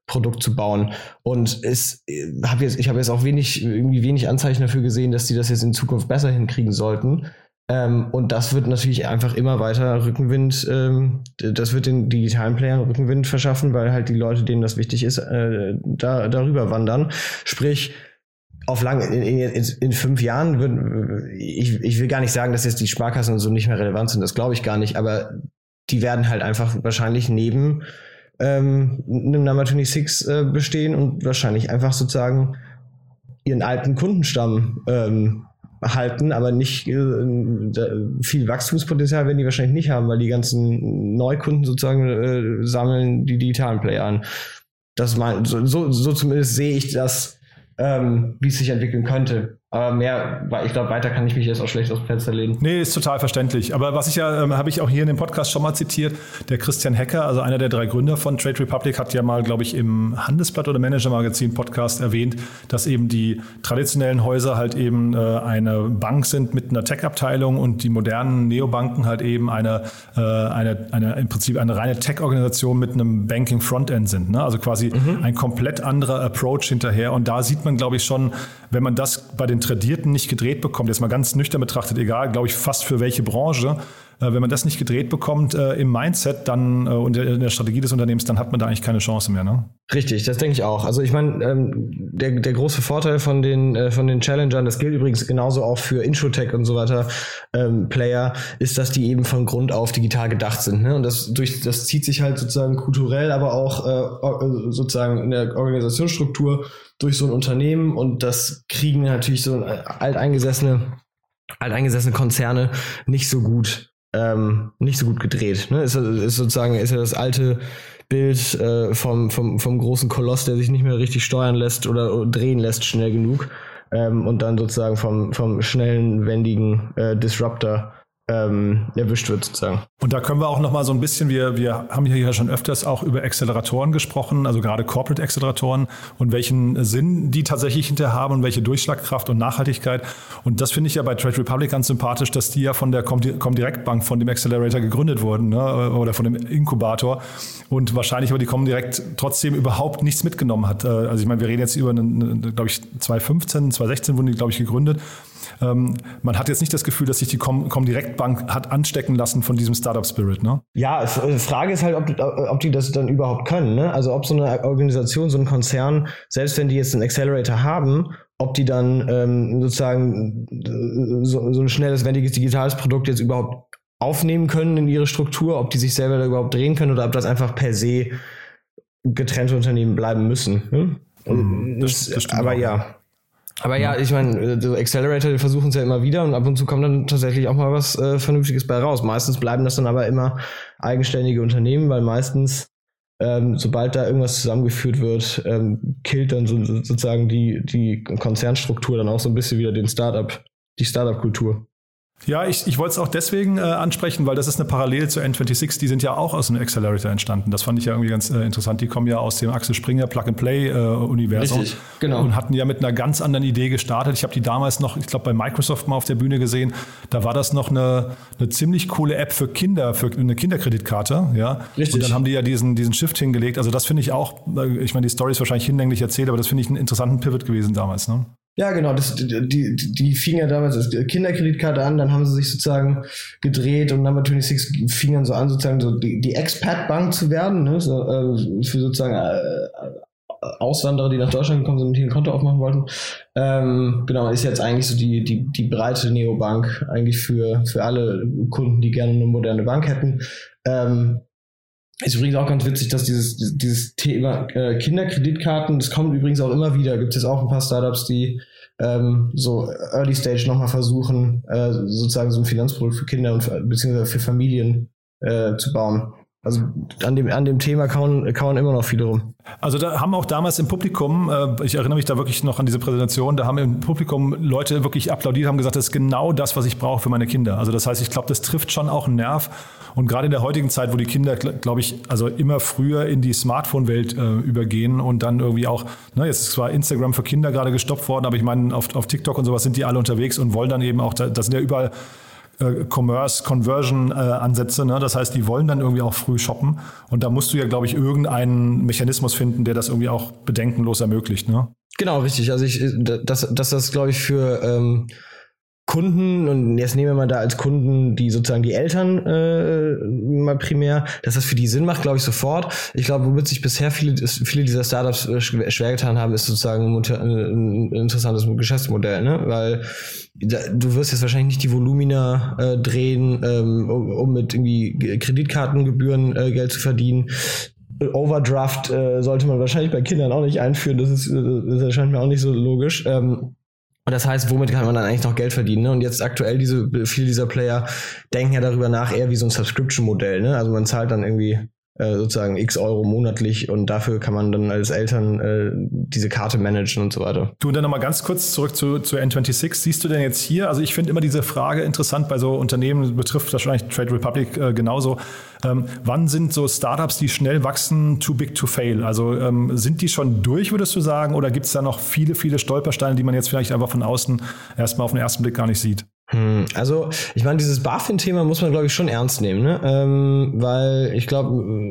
Produkt zu bauen. Und es hab jetzt, ich habe jetzt auch wenig, irgendwie wenig Anzeichen dafür gesehen, dass die das jetzt in Zukunft besser hinkriegen sollten. Ähm, und das wird natürlich einfach immer weiter Rückenwind, ähm, das wird den digitalen Playern Rückenwind verschaffen, weil halt die Leute, denen das wichtig ist, äh, da, darüber wandern. Sprich, auf lang, in, in, in fünf Jahren wird, ich, ich will gar nicht sagen, dass jetzt die Sparkassen und so nicht mehr relevant sind, das glaube ich gar nicht, aber die werden halt einfach wahrscheinlich neben ähm, einem Number sechsundzwanzig äh, bestehen und wahrscheinlich einfach sozusagen ihren alten Kundenstamm ähm, halten, aber nicht äh, viel Wachstumspotenzial werden die wahrscheinlich nicht haben, weil die ganzen Neukunden sozusagen äh, sammeln die digitalen Player an. Das mein, so, so, so zumindest sehe ich das, ähm, wie es sich entwickeln könnte. Aber mehr, weil ich glaube, weiter kann ich mich jetzt auch schlecht aus dem Fenster lehnen. Nee, ist total verständlich. Aber was ich ja, ähm, habe ich auch hier in dem Podcast schon mal zitiert, der Christian Hecker, also einer der drei Gründer von Trade Republic, hat ja mal, glaube ich, im Handelsblatt oder Manager Magazin Podcast erwähnt, dass eben die traditionellen Häuser halt eben äh, eine Bank sind mit einer Tech-Abteilung und die modernen Neobanken halt eben eine, äh, eine, eine im Prinzip eine reine Tech-Organisation mit einem Banking-Frontend sind. Ne? Also quasi mhm. ein komplett anderer Approach hinterher. Und da sieht man, glaube ich, schon, wenn man das bei den Tradierten nicht gedreht bekommt, jetzt mal ganz nüchtern betrachtet, egal, glaube ich, fast für welche Branche, äh, wenn man das nicht gedreht bekommt äh, im Mindset dann äh, und in der Strategie des Unternehmens, dann hat man da eigentlich keine Chance mehr, ne? Richtig, das denke ich auch. Also ich meine, ähm, der, der große Vorteil von den, äh, von den Challengern, das gilt übrigens genauso auch für Introtech und so weiter, ähm, Player, ist, dass die eben von Grund auf digital gedacht sind. Ne? Und das, durch, das zieht sich halt sozusagen kulturell, aber auch äh, sozusagen in der Organisationsstruktur durch so ein Unternehmen, und das kriegen natürlich so alteingesessene, alteingesessene Konzerne nicht so gut, ähm, nicht so gut gedreht. Ne? Ist, ist sozusagen, ist ja das alte Bild äh, vom, vom, vom großen Koloss, der sich nicht mehr richtig steuern lässt oder, oder drehen lässt schnell genug, ähm, und dann sozusagen vom, vom schnellen, wendigen äh, Disruptor ähm, erwischt wird sozusagen. Und da können wir auch noch mal so ein bisschen, wir, wir haben hier ja schon öfters auch über Acceleratoren gesprochen, also gerade Corporate Acceleratoren und welchen Sinn die tatsächlich hinterher haben und welche Durchschlagkraft und Nachhaltigkeit. Und das finde ich ja bei Trade Republic ganz sympathisch, dass die ja von der Comdirect Bank, von dem Accelerator gegründet wurden, ne? Oder von dem Inkubator, und wahrscheinlich aber die Comdirect trotzdem überhaupt nichts mitgenommen hat. Also ich meine, wir reden jetzt über, glaube ich, zwanzig fünfzehn, zwanzig sechzehn wurden die, glaube ich, gegründet. Ähm, man hat jetzt nicht das Gefühl, dass sich die Comdirect Bank hat anstecken lassen von diesem Startup-Spirit, ne? Ja, Frage ist halt, ob, ob die das dann überhaupt können, ne? Also ob so eine Organisation, so ein Konzern, selbst wenn die jetzt einen Accelerator haben, ob die dann ähm, sozusagen so, so ein schnelles, wendiges digitales Produkt jetzt überhaupt aufnehmen können in ihre Struktur, ob die sich selber da überhaupt drehen können oder ob das einfach per se getrennte Unternehmen bleiben müssen. Ne? Mhm, das, das aber auch. ja. Aber ja, ich meine, so Accelerator, die versuchen es ja immer wieder, und ab und zu kommt dann tatsächlich auch mal was äh, Vernünftiges bei raus. Meistens bleiben das dann aber immer eigenständige Unternehmen, weil meistens, ähm, sobald da irgendwas zusammengeführt wird, ähm, killt dann so, sozusagen die, die Konzernstruktur dann auch so ein bisschen wieder den Startup, die Startup-Kultur. Ja, ich, ich wollte es auch deswegen äh, ansprechen, weil das ist eine Parallele zu N sechsundzwanzig, die sind ja auch aus einem Accelerator entstanden. Das fand ich ja irgendwie ganz äh, interessant. Die kommen ja aus dem Axel Springer Plug-and-Play-Universum. Richtig, genau. Und hatten ja mit einer ganz anderen Idee gestartet. Ich habe die damals noch, ich glaube, bei Microsoft mal auf der Bühne gesehen. Da war das noch eine, eine ziemlich coole App für Kinder, für eine Kinderkreditkarte. Ja? Richtig. Und dann haben die ja diesen, diesen Shift hingelegt. Also das finde ich auch, ich meine, die Story ist wahrscheinlich hinlänglich erzählt, aber das finde ich einen interessanten Pivot gewesen damals, ne? Ja, genau, das, die, die, die fingen ja damals als Kinderkreditkarte an, dann haben sie sich sozusagen gedreht und Number sechsundzwanzig fing dann so an, sozusagen so die, die Expat-Bank zu werden, ne, so, äh, für sozusagen äh, Auswanderer, die nach Deutschland gekommen sind und hier ein Konto aufmachen wollten. Ähm, genau, ist jetzt eigentlich so die, die, die breite Neobank eigentlich für, für alle Kunden, die gerne eine moderne Bank hätten. Ähm, Ist übrigens auch ganz witzig, dass dieses, dieses Thema äh, Kinderkreditkarten, das kommt übrigens auch immer wieder, gibt es auch ein paar Startups, die ähm, so Early Stage nochmal versuchen, äh, sozusagen so ein Finanzprodukt für Kinder und für, beziehungsweise für Familien äh, zu bauen. Also an dem, an dem Thema kauen, kauen immer noch viele rum. Also da haben auch damals im Publikum, äh, ich erinnere mich da wirklich noch an diese Präsentation, da haben im Publikum Leute wirklich applaudiert, haben gesagt, das ist genau das, was ich brauche für meine Kinder. Also das heißt, ich glaube, das trifft schon auch einen Nerv. Und gerade in der heutigen Zeit, wo die Kinder, glaube ich, also immer früher in die Smartphone-Welt äh, übergehen und dann irgendwie auch, ne, jetzt ist zwar Instagram für Kinder gerade gestoppt worden, aber ich meine, auf, auf TikTok und sowas sind die alle unterwegs und wollen dann eben auch, da, da sind ja überall äh, Commerce-Conversion-Ansätze. Ne? Das heißt, die wollen dann irgendwie auch früh shoppen. Und da musst du ja, glaube ich, irgendeinen Mechanismus finden, der das irgendwie auch bedenkenlos ermöglicht. Ne? Genau, richtig. Also ich, dass, dass das, glaube ich, für ähm, Kunden, und jetzt nehmen wir mal da als Kunden die sozusagen die Eltern äh, mal primär, dass das für die Sinn macht, glaube ich, sofort. Ich glaube, womit sich bisher viele, viele dieser Startups schwer, schwer getan haben, ist sozusagen ein, ein interessantes Geschäftsmodell, ne? Weil da, du wirst jetzt wahrscheinlich nicht die Volumina äh, drehen, ähm, um, um mit irgendwie Kreditkartengebühren äh, Geld zu verdienen. Overdraft äh, sollte man wahrscheinlich bei Kindern auch nicht einführen, das ist, das erscheint mir auch nicht so logisch. Ähm, Und das heißt, womit kann man dann eigentlich noch Geld verdienen? Ne? Und jetzt aktuell, diese viele dieser Player denken ja darüber nach, eher wie so ein Subscription-Modell. Ne? Also man zahlt dann irgendwie äh, sozusagen x Euro monatlich und dafür kann man dann als Eltern äh, diese Karte managen und so weiter. Du, und dann nochmal ganz kurz zurück zu, zu N sechsundzwanzig. Siehst du denn jetzt hier, also ich finde immer diese Frage interessant bei so Unternehmen, betrifft wahrscheinlich Trade Republic äh, genauso. Ähm, wann sind so Startups, die schnell wachsen, too big to fail? Also ähm, sind die schon durch, würdest du sagen? Oder gibt es da noch viele, viele Stolpersteine, die man jetzt vielleicht einfach von außen erstmal auf den ersten Blick gar nicht sieht? Hm, also ich meine, dieses BaFin-Thema muss man, glaube ich, schon ernst nehmen, ne? Ähm, weil ich glaube,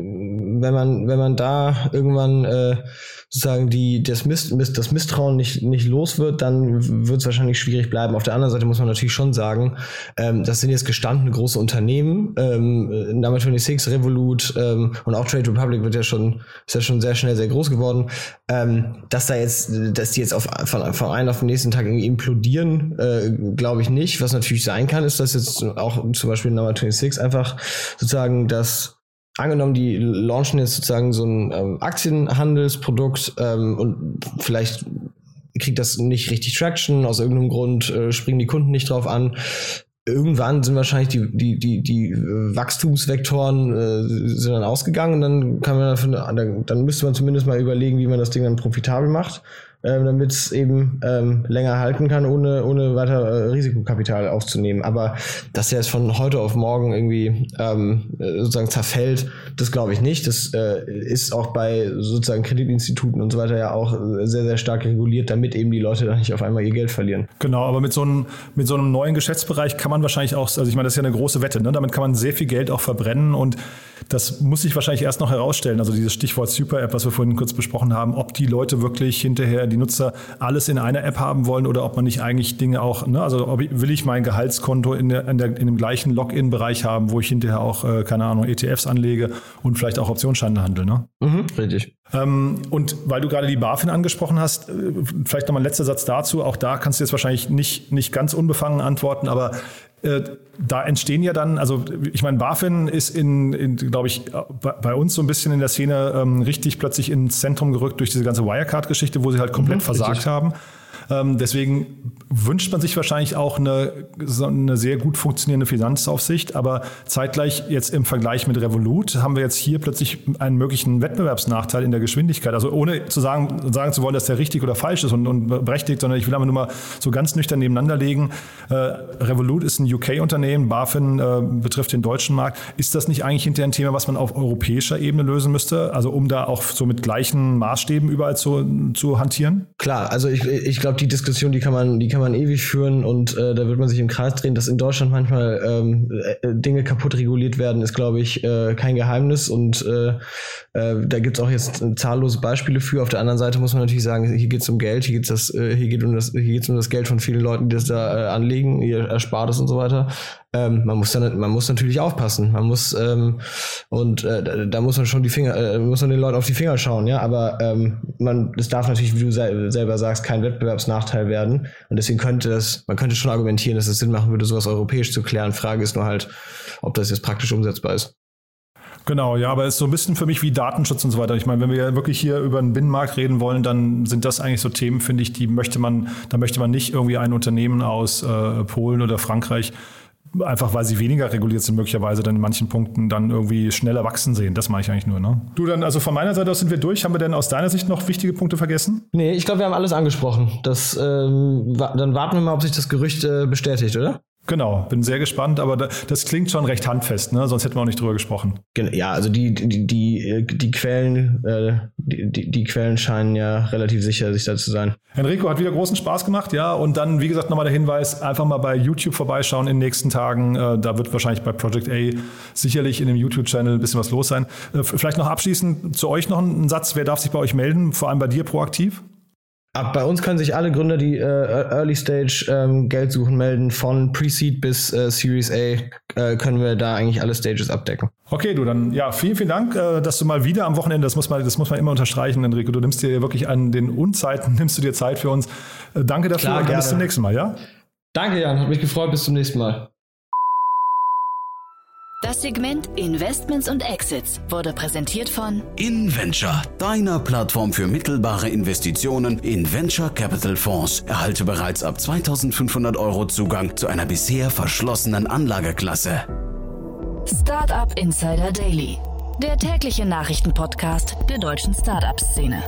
wenn man wenn man da irgendwann äh, sozusagen die das, Miss, das Misstrauen nicht nicht los wird, dann wird es wahrscheinlich schwierig bleiben. Auf der anderen Seite muss man natürlich schon sagen, ähm, das sind jetzt gestandene große Unternehmen, ähm, Number sechsundzwanzig, Revolut ähm, und auch Trade Republic wird ja schon ist ja schon sehr schnell sehr groß geworden, ähm, dass da jetzt dass die jetzt auf von, von einem auf den nächsten Tag irgendwie implodieren, äh, glaube ich nicht. Was natürlich sein kann, ist, dass jetzt auch zum Beispiel Number sechsundzwanzig einfach sozusagen das, angenommen, die launchen jetzt sozusagen so ein ähm, Aktienhandelsprodukt ähm, und vielleicht kriegt das nicht richtig Traction, aus irgendeinem Grund äh, springen die Kunden nicht drauf an. Irgendwann sind wahrscheinlich die, die, die, die Wachstumsvektoren äh, sind dann ausgegangen und dann kann man dafür, dann, dann müsste man zumindest mal überlegen, wie man das Ding dann profitabel macht, äh, damit es eben ähm, länger halten kann, ohne, ohne weiter äh, Risikokapital aufzunehmen. Aber dass er jetzt von heute auf morgen irgendwie ähm, sozusagen zerfällt, das glaube ich nicht. Das äh, ist auch bei sozusagen Kreditinstituten und so weiter ja auch sehr, sehr stark reguliert, damit eben die Leute dann nicht auf einmal ihr Geld verlieren. Genau, aber mit so einem, mit so einem neuen Geschäftsbereich kann man wahrscheinlich auch, also ich meine, das ist ja eine große Wette, ne? Damit kann man sehr viel Geld auch verbrennen und das muss sich wahrscheinlich erst noch herausstellen. Also dieses Stichwort Super-App, was wir vorhin kurz besprochen haben, ob die Leute wirklich hinterher, die Nutzer, alles in einer App haben wollen oder ob man nicht eigentlich Dinge auch, ne, also ob ich, will ich mein Gehaltskonto in, der, in, der, in dem gleichen Login-Bereich haben, wo ich hinterher auch, äh, keine Ahnung, E T Fs anlege und vielleicht auch Optionsscheine handle, ne? Mhm, richtig. Ähm, und weil du gerade die BaFin angesprochen hast, äh, vielleicht nochmal ein letzter Satz dazu, auch da kannst du jetzt wahrscheinlich nicht, nicht ganz unbefangen antworten, aber äh, da entstehen ja dann, also ich meine, BaFin ist in, in glaube ich, bei uns so ein bisschen in der Szene ähm, richtig plötzlich ins Zentrum gerückt durch diese ganze Wirecard-Geschichte, wo sie halt komplett mhm, versagt richtig. haben. Ähm, deswegen wünscht man sich wahrscheinlich auch eine, so eine sehr gut funktionierende Finanzaufsicht, aber zeitgleich jetzt im Vergleich mit Revolut haben wir jetzt hier plötzlich einen möglichen Wettbewerbsnachteil in der Geschwindigkeit. Also ohne zu sagen, sagen zu wollen, dass der richtig oder falsch ist und, und berechtigt, sondern ich will aber nur mal so ganz nüchtern nebeneinander legen. Äh, Revolut ist ein U K-Unternehmen, BaFin äh, betrifft den deutschen Markt. Ist das nicht eigentlich hinterher ein Thema, was man auf europäischer Ebene lösen müsste? Also um da auch so mit gleichen Maßstäben überall zu, zu hantieren? Klar, also ich, ich glaube, die Diskussion, die kann man, die kann man ewig führen und äh, da wird man sich im Kreis drehen. Dass in Deutschland manchmal ähm, äh, Dinge kaputt reguliert werden, ist, glaube ich, äh, kein Geheimnis und äh, äh, da gibt es auch jetzt zahllose Beispiele für. Auf der anderen Seite muss man natürlich sagen, hier geht es um Geld, hier geht es äh, hier geht um das, hier geht's um das Geld von vielen Leuten, die das da äh, anlegen, ihr Erspartes und so weiter. Ähm, man muss dann, man muss natürlich aufpassen. Man muss ähm, und äh, da, da muss man schon die Finger, äh, muss man den Leuten auf die Finger schauen, ja. Aber ähm, man, es darf natürlich, wie du se- selber sagst, kein Wettbewerbsnachteil werden. Und deswegen könnte das, man könnte schon argumentieren, dass es Sinn machen würde, sowas europäisch zu klären. Frage ist nur halt, ob das jetzt praktisch umsetzbar ist. Genau, ja, aber es ist so ein bisschen für mich wie Datenschutz und so weiter. Ich meine, wenn wir ja wirklich hier über einen Binnenmarkt reden wollen, dann sind das eigentlich so Themen, finde ich, die möchte man, da möchte man nicht irgendwie ein Unternehmen aus äh, Polen oder Frankreich, einfach weil sie weniger reguliert sind, möglicherweise dann in manchen Punkten dann irgendwie schneller wachsen sehen. Das mache ich eigentlich nur, ne? Du, dann, also von meiner Seite aus sind wir durch. Haben wir denn aus deiner Sicht noch wichtige Punkte vergessen? Nee, ich glaube, wir haben alles angesprochen. Das, ähm, wa- dann warten wir mal, ob sich das Gerücht äh, bestätigt, oder? Genau, bin sehr gespannt, aber das klingt schon recht handfest, ne? Sonst hätten wir auch nicht drüber gesprochen. Ja, also die, die, die, die Quellen, äh, die, die Quellen scheinen ja relativ sicher, sich da zu sein. Enrico, hat wieder großen Spaß gemacht, ja. Und dann, wie gesagt, nochmal der Hinweis, einfach mal bei YouTube vorbeischauen in den nächsten Tagen. Äh, da wird wahrscheinlich bei Project A sicherlich in dem YouTube-Channel ein bisschen was los sein. Äh, vielleicht noch abschließend zu euch noch ein Satz. Wer darf sich bei euch melden? Vor allem bei dir proaktiv? Ab bei uns können sich alle Gründer, die äh, Early Stage ähm, Geld suchen, melden. Von Pre-Seed bis äh, Series A äh, können wir da eigentlich alle Stages abdecken. Okay, du, dann ja, vielen, vielen Dank, äh, dass du mal wieder am Wochenende, das muss man, das muss man immer unterstreichen, Enrico, du nimmst dir wirklich an den Unzeiten, nimmst du dir Zeit für uns. Äh, danke dafür. Klar, und gerne. Bis zum nächsten Mal, ja? Danke, Jan, hat mich gefreut, bis zum nächsten Mal. Das Segment Investments und Exits wurde präsentiert von InVenture, deiner Plattform für mittelbare Investitionen in Venture Capital Fonds. Erhalte bereits ab zweitausendfünfhundert Euro Zugang zu einer bisher verschlossenen Anlageklasse. Startup Insider Daily, der tägliche Nachrichtenpodcast der deutschen Startup-Szene.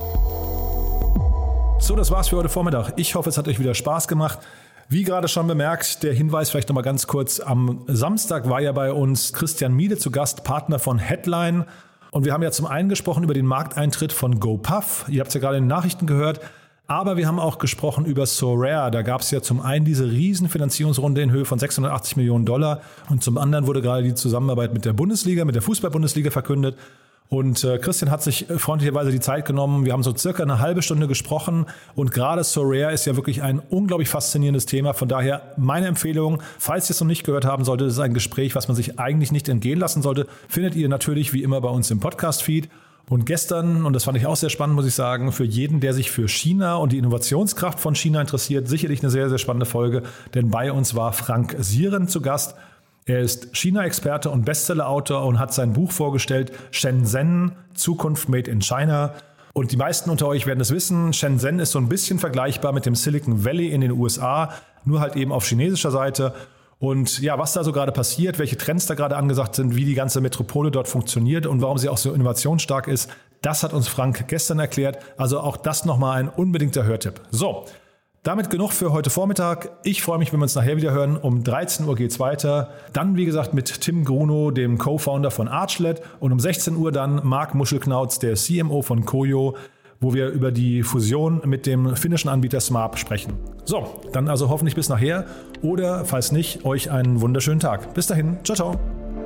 So, das war's für heute Vormittag. Ich hoffe, es hat euch wieder Spaß gemacht. Wie gerade schon bemerkt, der Hinweis vielleicht nochmal ganz kurz. Am Samstag war ja bei uns Christian Miele zu Gast, Partner von Headline. Und wir haben ja zum einen gesprochen über den Markteintritt von GoPuff. Ihr habt es ja gerade in den Nachrichten gehört. Aber wir haben auch gesprochen über Sorare. Da gab es ja zum einen diese riesen Finanzierungsrunde in Höhe von sechshundertachtzig Millionen Dollar. Und zum anderen wurde gerade die Zusammenarbeit mit der Bundesliga, mit der Fußball-Bundesliga verkündet. Und äh, Christian hat sich freundlicherweise die Zeit genommen. Wir haben so circa eine halbe Stunde gesprochen und gerade Sorare ist ja wirklich ein unglaublich faszinierendes Thema. Von daher meine Empfehlung, falls ihr es noch nicht gehört haben solltet, das ist ein Gespräch, was man sich eigentlich nicht entgehen lassen sollte, findet ihr natürlich wie immer bei uns im Podcast-Feed. Und gestern, und das fand ich auch sehr spannend, muss ich sagen, für jeden, der sich für China und die Innovationskraft von China interessiert, sicherlich eine sehr, sehr spannende Folge, denn bei uns war Frank Sieren zu Gast. Er ist China-Experte und Bestseller-Autor und hat sein Buch vorgestellt, Shenzhen, Zukunft made in China. Und die meisten unter euch werden es wissen, Shenzhen ist so ein bisschen vergleichbar mit dem Silicon Valley in den U S A, nur halt eben auf chinesischer Seite. Und ja, was da so gerade passiert, welche Trends da gerade angesagt sind, wie die ganze Metropole dort funktioniert und warum sie auch so innovationsstark ist, das hat uns Frank gestern erklärt. Also auch das nochmal ein unbedingter Hörtipp. So. Damit genug für heute Vormittag. Ich freue mich, wenn wir uns nachher wieder hören. Um dreizehn Uhr geht's weiter. Dann, wie gesagt, mit Tim Grunow, dem Co-Founder von Archlet. Und um sechzehn Uhr dann Marc Muschelknautz, der C M O von Koyo, wo wir über die Fusion mit dem finnischen Anbieter Smart sprechen. So, dann also hoffentlich bis nachher. Oder, falls nicht, euch einen wunderschönen Tag. Bis dahin. Ciao, ciao.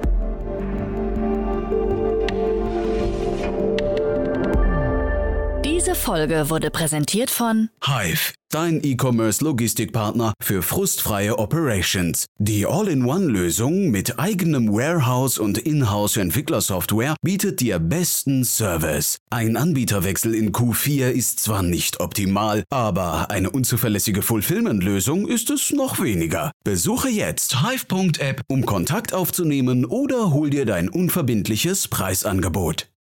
Diese Folge wurde präsentiert von Hive, dein E-Commerce-Logistikpartner für frustfreie Operations. Die All-in-One-Lösung mit eigenem Warehouse und Inhouse-Entwicklersoftware bietet dir besten Service. Ein Anbieterwechsel in Q vier ist zwar nicht optimal, aber eine unzuverlässige Fulfillment-Lösung ist es noch weniger. Besuche jetzt hive punkt app, um Kontakt aufzunehmen oder hol dir dein unverbindliches Preisangebot.